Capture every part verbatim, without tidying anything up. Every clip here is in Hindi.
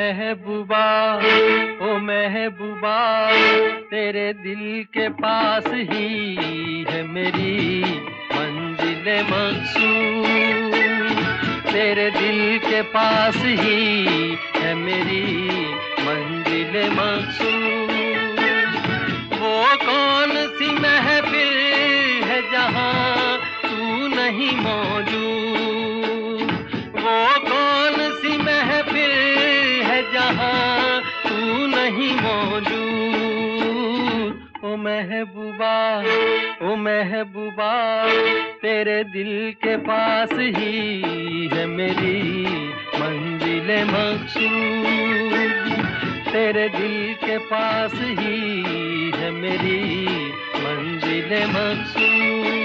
महबूबा, ओ महबूबा, तेरे दिल के पास ही है मेरी मंजिल मक़सूद। तेरे दिल के पास ही है मेरी मंजिल मक़सूद। वो कौन सी महफिल है जहाँ तू नहीं मौजूद। वो कौन सी महफिल है जहाँ तू नहीं मौजूद। ओ महबूबा, ओ महबूबा, तेरे दिल के पास ही है मेरी मंजिल मक़सूद। तेरे दिल के पास ही है मेरी मंजिल मक़सूद।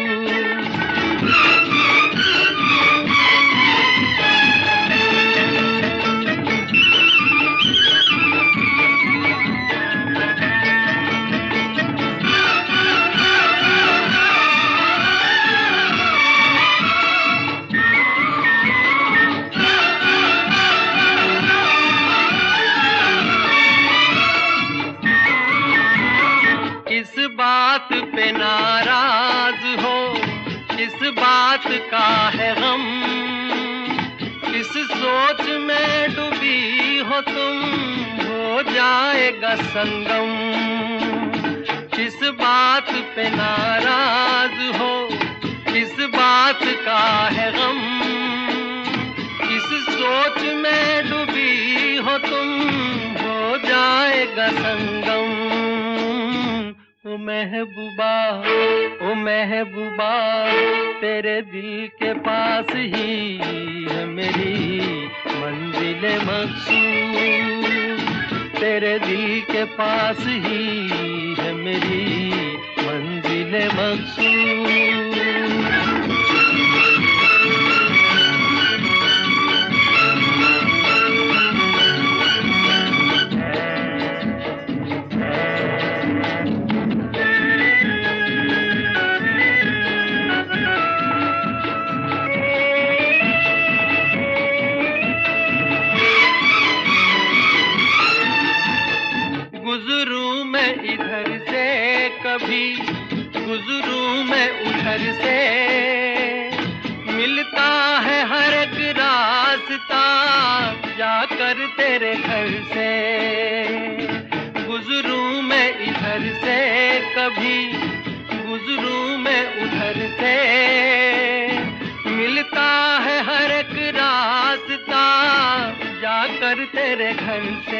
किस बात पे नाराज हो, किस बात का है गम। किस सोच में डूबी हो तुम, हो जाएगा संगम। किस बात पे नाराज हो, किस बात का है गम। किस सोच में डूबी हो तुम, हो जाएगा संगम। ओ महबूबा, ओ महबूबा, तेरे दिल के पास ही है मेरी मंजिल मक़सूद। तेरे दिल के पास ही है मेरी मंजिल मक़सूद। गुज़रूं मैं इधर से कभी, गुज़रूं मैं उधर से, मिलता है हर एक रास्ता जाकर तेरे घर से। गुज़रूं मैं इधर से कभी, गुज़रूं मैं उधर से, मिलता है हर एक रास्ता जाकर तेरे घर से।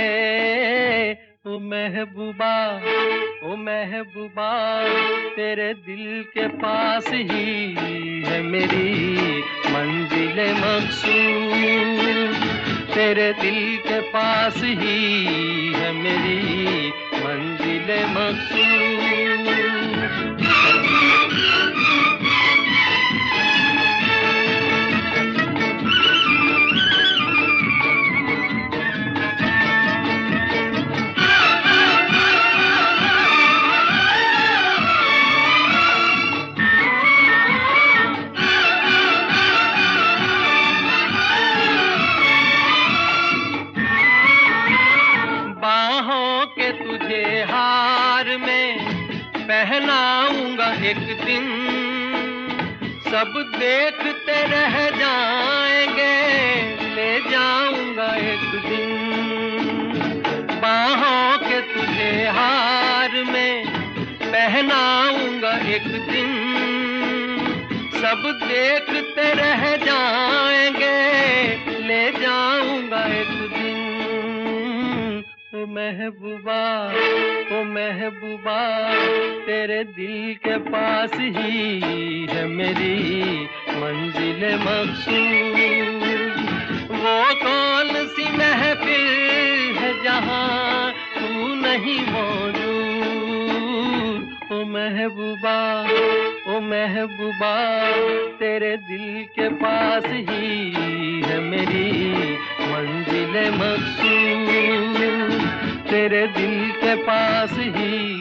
ओ महबूबा, ओ महबूबा, तेरे दिल के पास ही है मेरी मंजिल मक़सूद। तेरे दिल के पास ही है मेरी मंजिल मक़सूद। बाहों के तुझे हार में पहनाऊंगा एक दिन, सब देखते रह जाएंगे, ले जाऊंगा एक दिन। बाहों के तुझे हार में पहनाऊंगा एक दिन, सब देखते रह जाएंगे, ले जाऊंगा एक दिन। ओ महबूबा, ओ महबूबा, तेरे दिल के पास ही है मेरी मंजिल मक़सूद। वो कौन सी महफिल है जहाँ तू नहीं मौजूद। ओ महबूबा, ओ महबूबा, तेरे दिल के पास ही है मेरी मंजिल मक़सूद। तेरे दिल के पास ही